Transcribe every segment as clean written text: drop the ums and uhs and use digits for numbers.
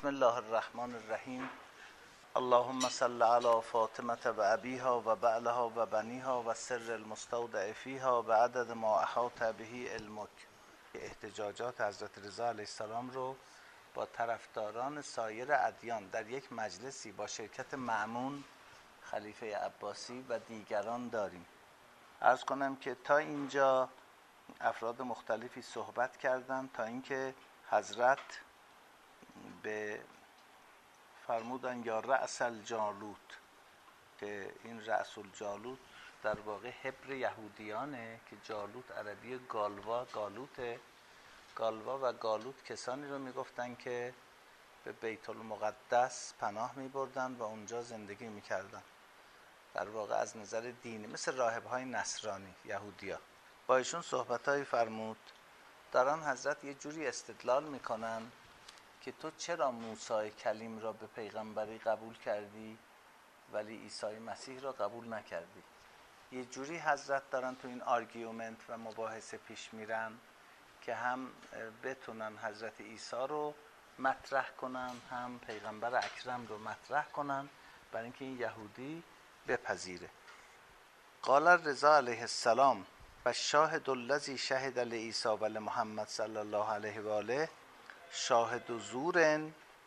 بسم الله الرحمن الرحیم. اللهم صل علی فاطمه و ابیها و بعلها و بنیها و سر المستودع فیها و عدد ما احاط به علمک. احتجاجات حضرت رضا علیه السلام رو با طرفداران سایر ادیان در یک مجلسی با شرکت مأمون، خلیفه عباسی و دیگران داریم. عرض کنم که تا اینجا افراد مختلفی صحبت کردند تا اینکه حضرت به فرمودن یا رأس الجالوت، که این رأس الجالوت در واقع حبر یهودیانه که جالوت عربی گالوته. گالوا و گالوت کسانی رو میگفتن که به بیت المقدس پناه میبردن و اونجا زندگی میکردن، در واقع از نظر دینی مثل راهبهای نصرانی یهودیا. با ایشون صحبتایی فرمود. دارن حضرت یه جوری استدلال میکنن که تو چرا موسی کلیم را به پیغمبری قبول کردی ولی عیسی مسیح را قبول نکردی. یه جوری حضرت دارن تو این آرگیومنت و مباحثه پیش میرن که هم بتونن حضرت عیسی رو مطرح کنن هم پیغمبر اکرم رو مطرح کنن برای اینکه این یهودی بپذیره. قال رضا علیه السلام و شاهد الذی شهد لعیسی و لمحمد صلی الله علیه و آله شاهد زور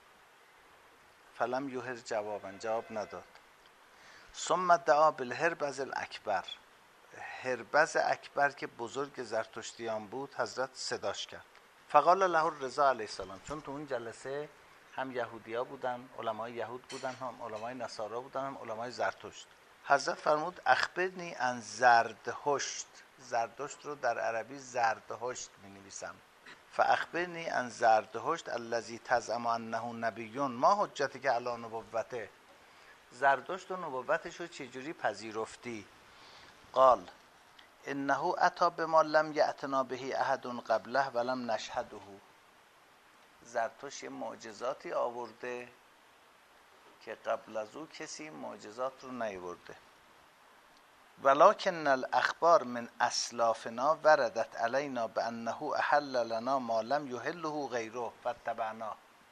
فلم یهر جواب نداد. ثم دعا بالهربز الاکبر، هربز اکبر که بزرگ زرتشتیان بود حضرت صداش کرد. فقال له الرضا علیه السلام، چون تو اون جلسه هم یهودیا بودن، علمای یهود بودن، هم علمای نصارا بودن، هم علمای زرتشت. حضرت فرمود اخبرنی عن زردهشت. زردشت رو در عربی زردهشت می نویسم. فاخبرنی عن زردهشت الذی تزعم انه نبی ما حجتی که علی نبوته. زردشت و نبوتش رو چجوری پذیرفتی؟ قال انه اتی بما لم یأتنا به احد قبله ولم نشهده. زرتشت یه معجزاتی آورده که قبل از او کسی معجزات رو نیاورده. ولکن الاخبار من اسلافنا وردت علینا بانه احل لنا ما لم یحله غیره فاتبعناه.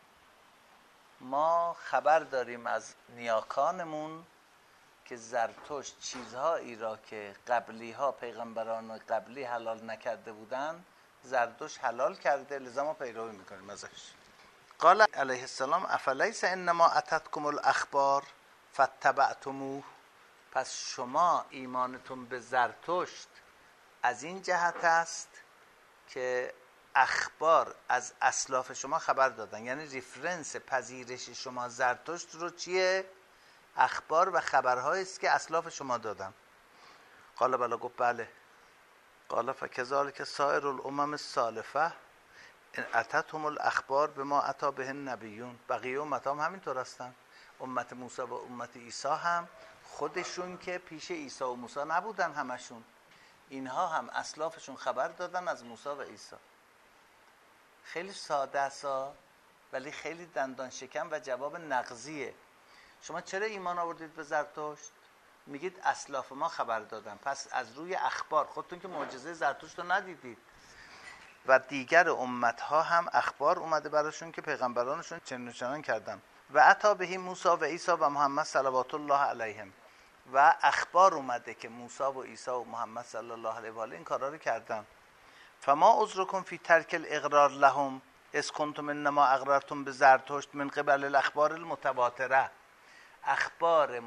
ما خبر داریم از نیاکانمون که زرتشت چیزهایی را که قبلی ها پیغمبران قبلی حلال نکرده بودن زرتشت حلال کرده، لذا ما پیروی میکنیم ازش. قال علیه السلام افلیس انما اتتکم الاخبار فاتبعتموه. پس شما ایمانتون به زرتشت از این جهت است که اخبار از اسلاف شما خبر دادن، یعنی ریفرنس پذیرش شما زرتشت رو چیه؟ اخبار و خبرهایی است که اسلاف شما دادن. قال بلا، گفت بله. قال فکذلک سایر الامم السالفه ان اتتهم الاخبار بما اتی به النبیون. بقیه امت هم همینطور هستن. امت موسی و امت عیسی هم خودشون که پیش عیسی و موسی نبودن همشون، اینها هم اسلافشون خبر دادن از موسی و عیسی. خیلی ساده است ولی خیلی دندان شکن و جواب نقضیه. شما چرا ایمان آوردید به زرتشت؟ میگید اسلاف ما خبر دادن. پس از روی اخبار، خودتون که معجزه زرتشت رو ندیدید و دیگر امتها هم اخبار اومده براشون که پیغمبرانشون چنین و چنان کردن. و عطا بهی موسی و عیسی و محمد صلوات الله علیهم. و اخبار اومده که موسی و عیسی و محمد صلی الله علیه و آله این کارا رو کردن. فما عذرکم فی ترک الاقرار لهم اذ کنتم انما اقررتم به زرتشت من قبل الاخبار المتواتره. اخبار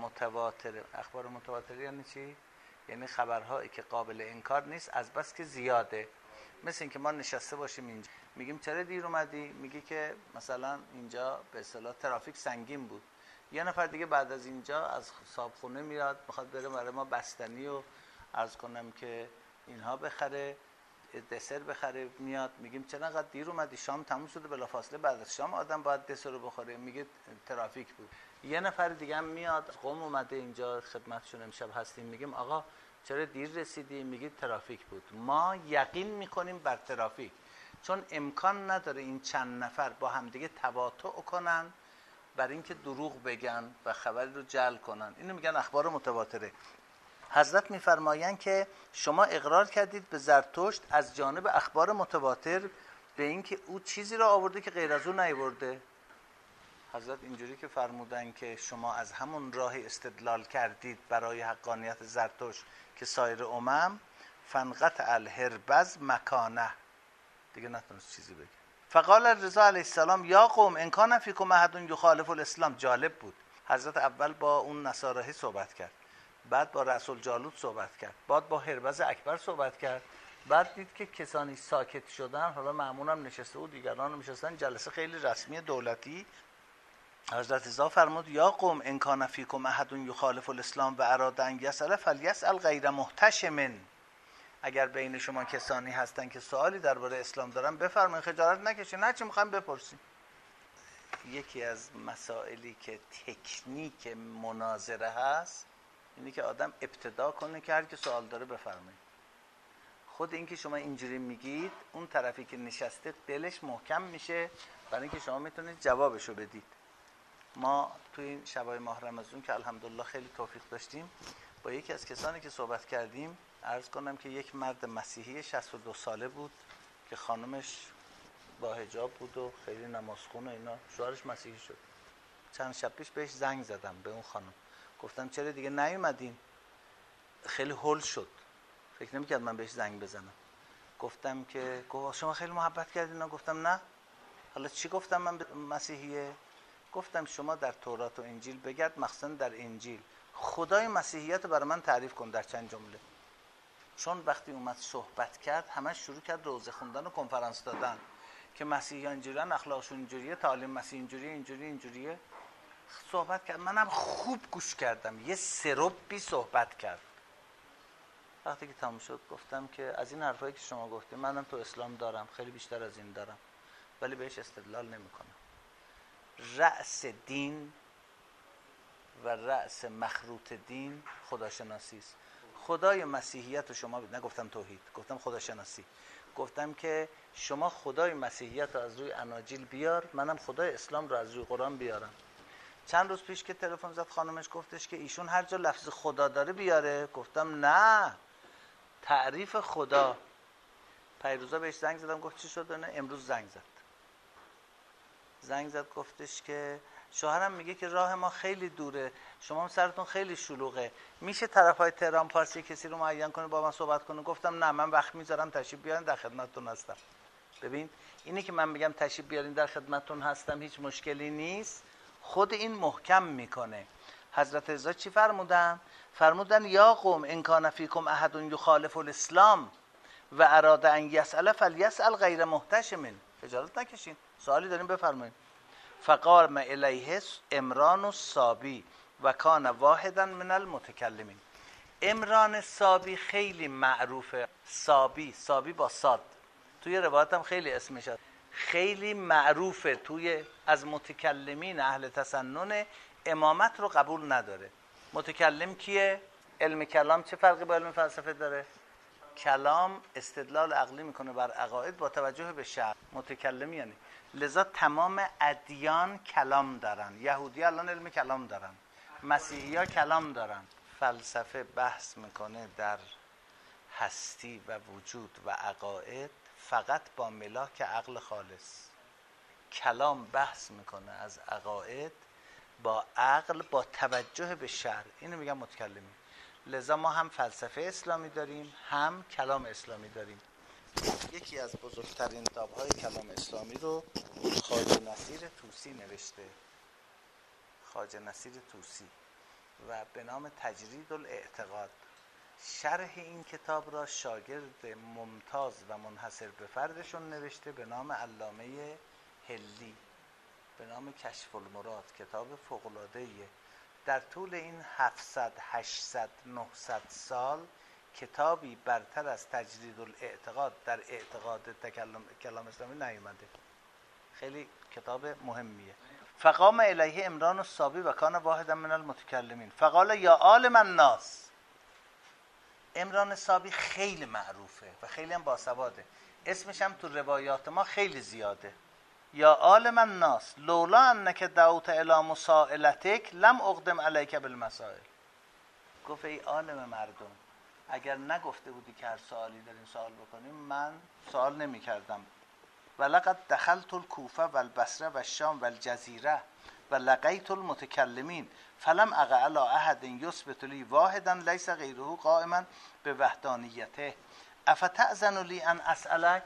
متواتره یعنی چی؟ یعنی خبرهایی که قابل انکار نیست از بس که زیاده. مثل این که ما نشسته باشیم اینجا میگیم چرا دیر اومدی؟ میگه که مثلا اینجا به اصطلاح ترافیک سنگین بود. یه نفر دیگه بعد از اینجا از صابخونه میاد میخواد بره برای ما بستنی و عرض کنم که اینها بخره، دسر بخره، میاد میگیم چرا انقدر دیر اومدی؟ شام تموم شده، بلافاصله بعد از شام آدم باید دسر رو بخوره. میگه ترافیک بود. یه نفر دیگه هم میاد قم اومده اینجا خدمتشون امشب هستیم، میگیم آقا چرا دیر رسیدی؟ میگید ترافیک بود. ما یقین میکنیم بر ترافیک، چون امکان نداره این چند نفر با همدیگه تواطؤ کنن برای اینکه دروغ بگن و خبری رو جعل کنن. اینو میگن اخبار متواتره. حضرت میفرمایند که شما اقرار کردید به زرتشت از جانب اخبار متواتر به اینکه او چیزی را آورده که غیر از او نیاورده. حضرت اینجوری که فرمودن که شما از همون راهی استدلال کردید برای حقانیت زرتشت که سایر امم، فنقطع الهربز مکانه، دیگه نتونست چیزی بگه. فقال رضا علیه السلام یا قوم ان کان فیکم احد یخالف الاسلام. جالب بود، حضرت اول با اون نصارهی صحبت کرد، بعد با رسول جالوت صحبت کرد، بعد با هربز اکبر صحبت کرد، بعد دید که کسانی ساکت شدن، حالا مأمون هم نشسته و دیگران هم نشستن، جلسه خیلی رسمی دولتی. حضرت رضا فرمود یا قوم ان کان فیکم احد یخالف الاسلام و اراد ان یسأل فلیسأل غیر محتشم. اگر بین شما کسانی هستن که سوالی درباره اسلام دارن بفرمایید، خجالت نکشین، هر چی میخوایم بپرسین. یکی از مسائلی که تکنیک مناظره هست اینی که آدم ابتدا کنه که هر کی سوال داره بفرمایید. خود این که شما اینجوری میگید، اون طرفی که نشسته دلش محکم میشه برای اینکه شما میتونید جوابشو بدید. ما توی این شبای ماه رمضان که الحمدلله خیلی توفیق داشتیم، با یکی از کسانی که صحبت کردیم، عرض کنم که یک مرد مسیحی 62 ساله بود که خانمش با حجاب بود و خیلی نمازخون و اینا، شوهرش مسیحی شد. چند شب پیش بهش زنگ زدم، به اون خانم گفتم چرا دیگه نیومدین؟ خیلی هول شد، فکر نمی‌کرد من بهش زنگ بزنم. گفتم که شما خیلی محبت کردین. گفتم نه. حالا چی گفتم؟ من مسیحیه. گفتم شما در تورات و انجیل بگرد، مخصوصا در انجیل خدای مسیحیت رو برای من تعریف کن در چند جمله. چون وقتی اومد صحبت کرد همش شروع کرد روزه خوندن و کنفرانس دادن که مسیحیان اینجوریان، اخلاقشون اینجوریه، تعالیم مسیح اینجوریه، اینجوریه. صحبت کرد، منم خوب گوش کردم، یه سربی صحبت کرد. وقتی که تموم شد گفتم که از این حرفایی که شما گفتید منم تو اسلام دارم، خیلی بیشتر از این دارم، ولی بهش استدلال نمی‌کنم. رأس دین و رأس مخروط دین خداشناسی است. خدای مسیحیت رو شما نگفتم توحید، گفتم خداشناسی. گفتم که شما خدای مسیحیت رو از روی اناجیل بیار، منم خدای اسلام رو از روی قرآن بیارم. چند روز پیش که تلفن زد خانمش گفتش که ایشون هر جا لفظ خدا داره بیاره. گفتم نه، تعریف خدا. پیروزا بهش زنگ زدم، گفت چی شد؟ نه امروز زنگ زد گفتش که شوهرم میگه که راه ما خیلی دوره، شما هم سرتون خیلی شلوغه، میشه طرفای تهران پارسی کسی رو معین کنه با من صحبت کنه؟ گفتم نه، من وقت میذارم، تشریف بیارین، در خدمتتون هستم. ببین اینی که من میگم تشریف بیارین در خدمتتون هستم هیچ مشکلی نیست، خود این محکم میکنه. حضرت رضا چی فرمودن؟ فرمودن یا قوم ان کان فیکم احد یخالف الاسلام و اراد ان یسأل فلیسأل غیر محتشم. خجالت نکشین، سوالی دارین بفرمایید. فقام الیه عمران الصابی و کان واحدا من المتکلمین. عمران الصابی خیلی معروفه. صابی با صاد، توی روایت هم خیلی اسمش هست، خیلی معروفه توی از متکلمین اهل تسنن. امامت رو قبول نداره. متکلم کیه؟ علم کلام چه فرقی با علم فلسفه داره؟ کلام استدلال عقلی میکنه بر عقاید با توجه به شرع. متکلم یعنی، لذا تمام ادیان کلام دارن. یهودی الان علم کلام دارن، مسیحی ها کلام دارن. فلسفه بحث میکنه در هستی و وجود و عقاید فقط با ملاک عقل خالص. کلام بحث میکنه از عقاید با عقل با توجه به شرع. اینو میگن متکلمی. لذا ما هم فلسفه اسلامی داریم، هم کلام اسلامی داریم. یکی از بزرگترین کتاب‌های کلام اسلامی رو خواجه نصیر طوسی نوشته، خواجه نصیر طوسی، و به نام تجرید الاعتقاد. شرح این کتاب را شاگرد ممتاز و منحصر به فردشون نوشته به نام علامه هلی به نام کشف المراد. کتاب فوق‌العاده‌ایه. در طول این 700 800 900 سال کتابی برتر از تجرید الاعتقاد در اعتقاد کلام اسلامی نیومده. خیلی کتاب مهمیه. فقام الیه عمران الصابی و کان واحدا من المتکلمین فقال یا عالم الناس. عمران الصابی خیلی معروفه و خیلی هم باسواده، اسمش هم تو روایات ما خیلی زیاده. یا عالم الناس لولا انک دعوت الی مسائلتک لم اقدم علیک بالمسائل. گفت ای عالم مردم، اگر نگفته بودی که هر سوالی دارین سوال بکنیم من سوال نمی کردم. و لقد دخلت الکوفه و البصره و الشام و الجزیره و لقیت المتکلمین فلم اقع علی احد یثبت لی واحدا لیس غیره قائما به وحدانیته افتأذن لی ان اسألک.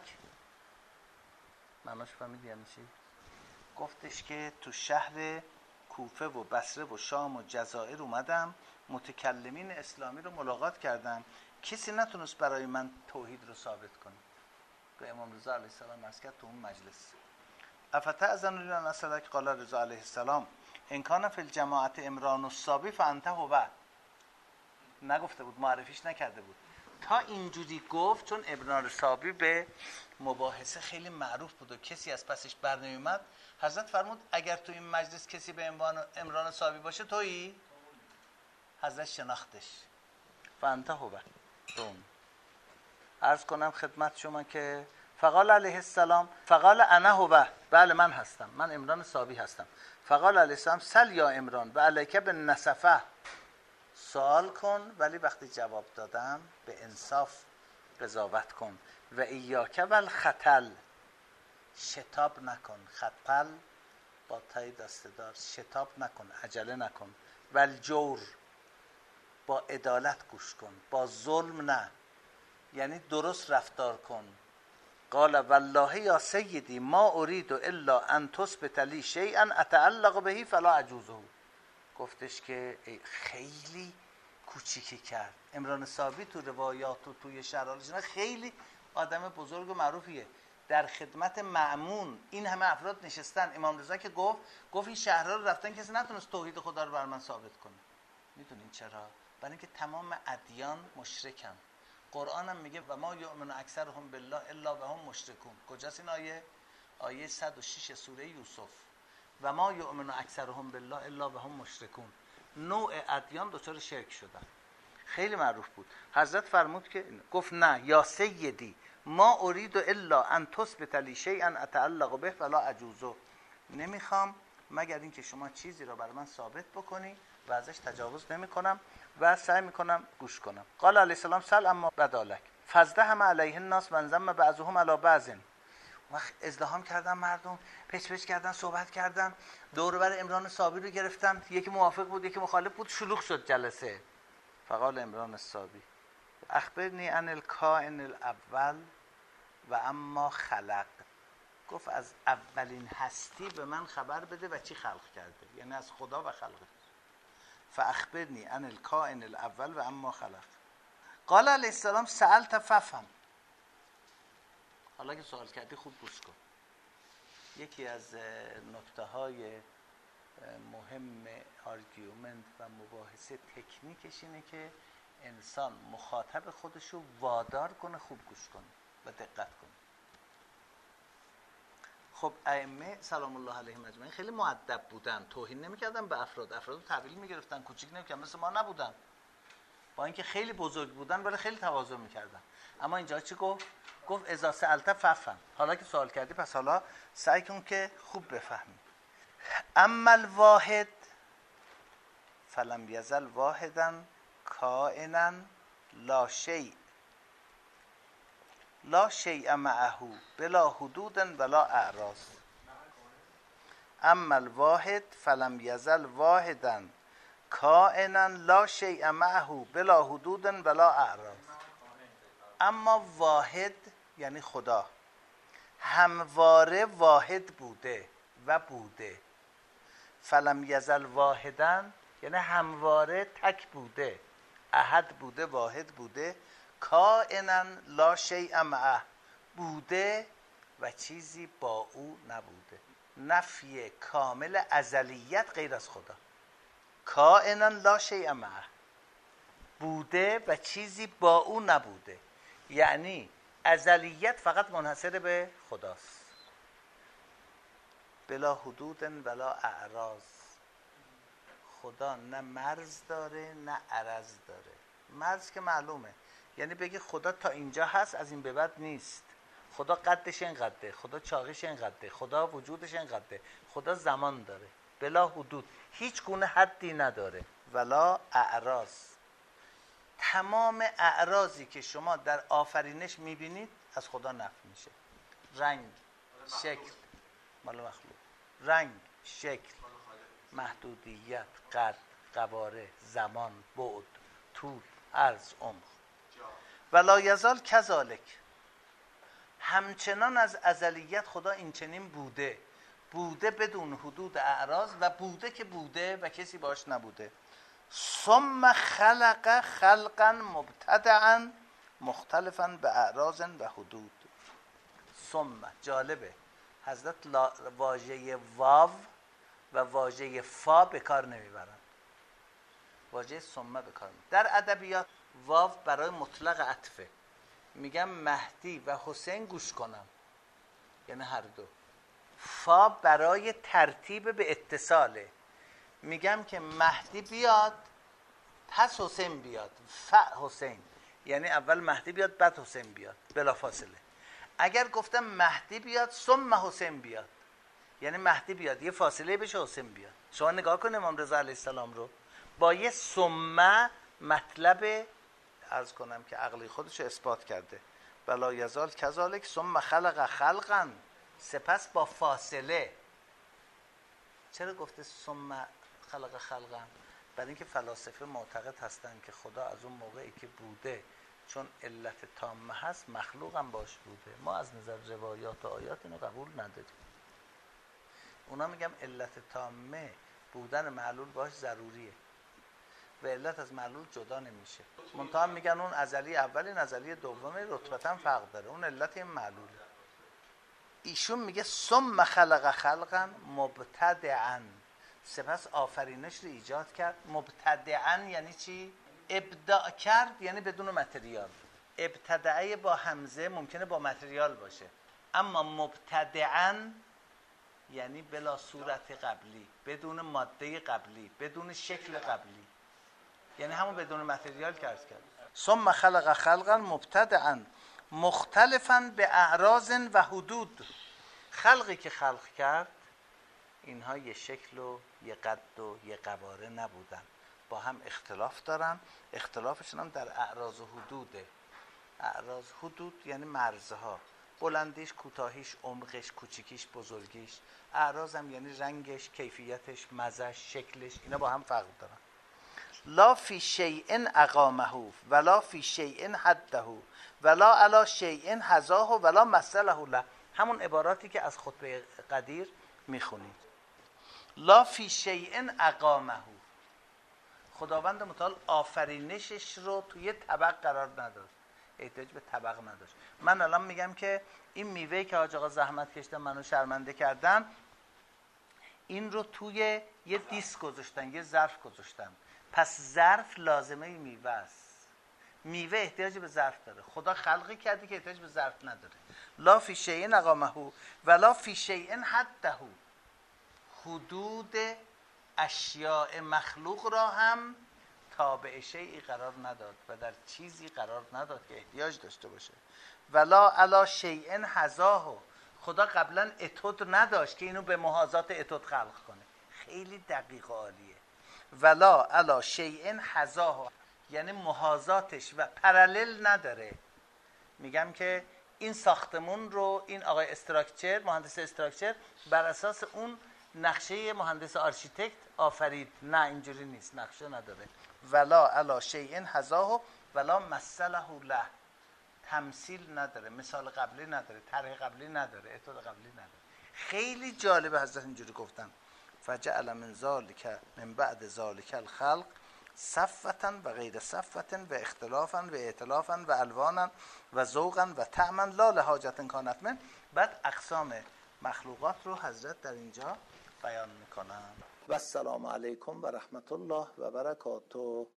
معناش فهمیدی یعنی چی؟ گفتش که تو شهر کوفه و بصره و شام و جزایر اومدم، متکلمین اسلامی رو ملاقات کردم، کسی نتونست برای من توحید رو ثابت کنه. که امام رضا علیه السلام عرض کرد تو اون مجلس افتأذن لی ان اسألک قال رضا علیه السلام ان کان فی الجماعت عمران الصابی فانت هو. نگفته بود، معرفیش نکرده بود. تا اینجوری گفت چون عمران صابی به مباحثه خیلی معروف بود و کسی از پسش بر نمیومد، حضرت فرمود اگر تو این مجلس کسی به عنوان عمران صابی باشه تویی؟ حضرت شناختش. فانت هو. عرض کنم خدمت شما که فقال علیه السلام فقال انا هو، بله من هستم، من عمران صابی هستم. فقال علیه السلام سل یا عمران و علیک بالنصفه، سوال کن ولی وقتی جواب دادم به انصاف قضاوت کن. و ایاک و الخطل، شتاب نکن، خطل با تای دسته‌دار، شتاب نکن، عجله نکن. و الجور، با عدالت گوش کن، با ظلم نه، یعنی درست رفتار کن. قال والله یا سیدی ما اريد الا ان تثبت لی شیئا اتعلق به فلا اجوزه. گفتش که خیلی کوچیکی کرد. عمران صابی تو روایات و توی شرح خیلی آدم بزرگ و معروفیه، در خدمت مأمون این همه افراد نشستن. امام رضا که گفت این شهرها رو رفتن کسی نتونست توحید خدا رو بر من ثابت کنه. میدونین چرا؟ برای اینکه تمام ادیان مشرکن. قرآن هم میگه و ما یؤمن اکثرهم بالله الا و هم مشرکون. کجاست این آیه؟ آیه 106 سوره یوسف. و ما یؤمن اکثرهم بالله الا و هم مشرکون. نوع ادیان دچار شرک شدن. خیلی معروف بود. حضرت فرمود که گفت نه یا سیدی ما اريد الا ان تثبت لی شیئا اتعلق به فلا اجوزه، نمیخوام مگر اینکه شما چیزی رو برای من ثابت بکنی و ازش تجاوز نمیکنم و سعی میکنم گوش کنم. قال علیه السلام سل اما بدالک فازدهم علیه الناس وانضم بعضهم علی بعض. وقت ازدحام کردن مردم، پچ پچ کردن، صحبت کردن، دور و بر عمران صابی رو گرفتن، یکی موافق بود یکی مخالف بود، شلوغ شد جلسه. فقال عمران الصابی اخبرنی عن الکائن الاول و اما خلق. گفت از اولین هستی به من خبر بده و چی خلق کرده، یعنی از خدا و خلق. فاخبرنی عن الکائن الاول و اما خلق. قال علیه السلام سألت ففهم. حالا که سوال کردی خوب گوش کن. یکی از نکته های مهم آرگومنت و مباحثه تکنیکش اینه که انسان مخاطب خودشو وادار کنه خوب گوش کنه و دقت کنه. خب ائمه سلام الله علیهم اجمعین خیلی مؤدب بودن، توهین نمی‌کردن به افراد رو تحویل می‌گرفتن، کوچیک نمی‌کردن، مثل ما نبودن. با اینکه خیلی بزرگ بودن ولی خیلی تواضع می‌کردن. اما اینجا چی گفت؟ گفت اذا سألت ففهم. حالا که سوال کردی پس حالا سعی کن که خوب بفهمی. اما الواحد فلم یزل واحدا کائنا لا شیء لا شیء معه بلا حدود ولا اعراض. اما الواحد فلم یزل واحدا کائنا لا شیء معه بلا حدود ولا اعراض. اما واحد یعنی خدا همواره واحد بوده و بوده. فلم یزل واحدا یعنی همواره تک بوده، احد بوده، واحد بوده. کائنا لا شیء معه بوده و چیزی با او نبوده. نفی کامل ازلیت غیر از خدا. کائنا لا شیء معه بوده و چیزی با او نبوده، یعنی ازلیت فقط منحصر به خداست. بلا حدود ولا اعراض. خدا نه مرز داره نه عرض داره. مرز که معلومه، یعنی بگی خدا تا اینجا هست از این به بعد نیست. خدا قدش اینقدره، خدا چاقش اینقدره، خدا وجودش اینقدره، خدا زمان داره. بلا حدود، هیچ گونه حدی نداره. ولا اعراض، تمام اعراضی که شما در آفرینش میبینید از خدا نفی میشه. رنگ، شکل مال مخلوق، رنگ، شکل، محدودیت، قد، قواره، زمان، بعد، طول، عرض، عمق. ولا یزال کذالک، همچنان از ازلیت خدا این چنین بوده بدون حدود اعراض و بوده که بوده و کسی باش نبوده. ثم خلق خلقا مبتدعا مختلفا به اعراض و حدود. ثم جالبه حضرت واژه واو و واژه فا به کار نمیبرن، واژه ثم به کار میبرن. در ادبیات واو برای مطلق عطفه، میگم مهدی و حسین گوش کنم، یعنی هر دو. فا برای ترتیب به اتصاله، میگم که مهدی بیاد پس حسین بیاد، حسین یعنی اول مهدی بیاد بعد حسین بیاد بلا فاصله. اگر گفتم مهدی بیاد ثم حسین بیاد، یعنی مهدی بیاد یه فاصله بشه حسین بیاد. شما نگاه کن امام رضا علیه السلام رو با یه ثم مطلب عرض کنم که عقلی خودش رو اثبات کرده. ولا یزال کذالک ثم خلق خلقا، سپس با فاصله. چرا گفته ثم خلق خلقا؟ برای اینکه فلاسفه معتقد هستند که خدا از اون موقعی که بوده چون علت تامه هست مخلوق هم باش بوده. ما از نظر روایات و آیات اینو قبول نداریم. اونا میگم علت تامه بودن معلول باش ضروریه و علت از معلول جدا نمیشه. منتها میگن اون ازلی اولی ازلی دومی رتبتا فرق داره، اون علت این معلوله. ایشون میگه ثم خلق خلقا مبتدعا، سپس آفرینش رو ایجاد کرد. مبتدعا یعنی چی؟ ابداع کرد یعنی بدون متریال. ابتدعه با همزه ممکنه با متریال باشه، اما مبتدعا یعنی بلا صورت قبلی، بدون ماده قبلی، بدون شکل قبلی، یعنی همون بدون متریال کرد. ثم خلق خلقا مبتدعا مختلفا به اعراض و حدود. خلقی که خلق کرد اینها یه شکل و یه قد و یه قواره نبودن، با هم اختلاف دارن. اختلافشون هم در اعراض و حدوده. اعراض حدود یعنی مرزها، بلندیش، کوتاهیش، عمقش، کوچیکیش، بزرگیش. اعراض هم یعنی رنگش، کیفیتش، مزهش، شکلش، اینا با هم فرق دارن. لا فی شیء اقامه ولا فی شیء حده ولا علی شیء حذاه ولا مثله له. همون عباراتی که از خطبه قدیر میخونید. لا فی شیء اقامه، خداوند متعال آفرینشش رو توی طبق قرار نداد، احتیاج به طبق نداشت. من الان میگم که این میوهی که حاج آقا زحمت کشتن منو شرمنده کردن، این رو توی یه دیس گذاشتن، یه ظرف گذاشتن، پس ظرف لازمه میوه است. میوه احتیاج به ظرف داره، خدا خلقی کرده که احتیاج به ظرف نداره. لا فی شیء اقامه ولا فی شیء حده، حدود اشیاء مخلوق را هم تابع شیئی قرار نداد و در چیزی قرار نداد که احتیاج داشته باشه. ولا علی شیء حذاه، خدا قبلا اتود نداشت که اینو به محاذات اتود خلق کنه. خیلی دقیق و عالیه. ولا علی شیء حذاه یعنی محاذاتش و پرالل نداره. میگم که این ساختمون رو این آقای استراکچر، مهندس استراکچر، بر اساس اون نقشه مهندس آرشیتکت آفرید. نه، اینجوری نیست، نقشه نداره. ولا علی شیء حذاه ولا مثله له، تمثیل نداره، مثال قبلی نداره، طرح قبلی نداره، اتود قبلی نداره. خیلی جالبه حضرت اینجوری گفتن. فجعل من ذالک من بعد ذالک الخلق صفتا و غیر صفتا و اختلافا و ائتلافا و الوانا و ذوقا و طعما لا لحاجت کانت من. بعد اقسام مخلوقات رو حضرت در اینجا بیان میکنن. و السلام علیکم و رحمت الله و برکاته.